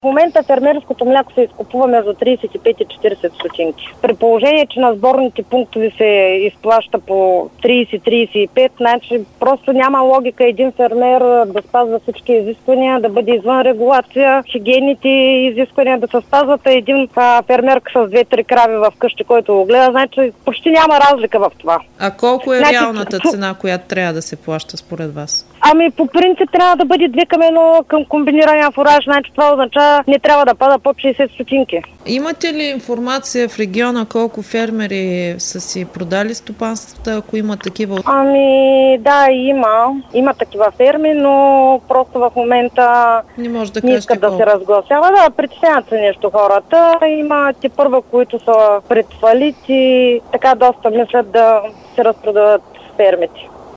момента фермерското мляко се изкупува между 35 и 40 стотинки. При положение, че на сборните пунктове се изплаща по 30-35, значи просто няма логика един фермер да спазва всички изисквания, да бъде извън регулация, хигиените изисквания да се спазват. Един фермерка с 2-3 крави в къщи, който го гледа, значи почти няма разлика в това. А колко е реалната цена, която трябва да се плаща според вас? Ами по принцип трябва да бъде 2 към 1 към комбинирания фураж, значи това означава не трябва да пада под 60 стотинки. Имате ли информация в региона колко фермери са си продали стопанствата, ако има такива? Ами да, има такива ферми, но просто в момента не може да не искат да се разгласява. Да, притесняват се нещо хората. Има те първа, които са пред фалит и така доста мислят да се разпродават фермите.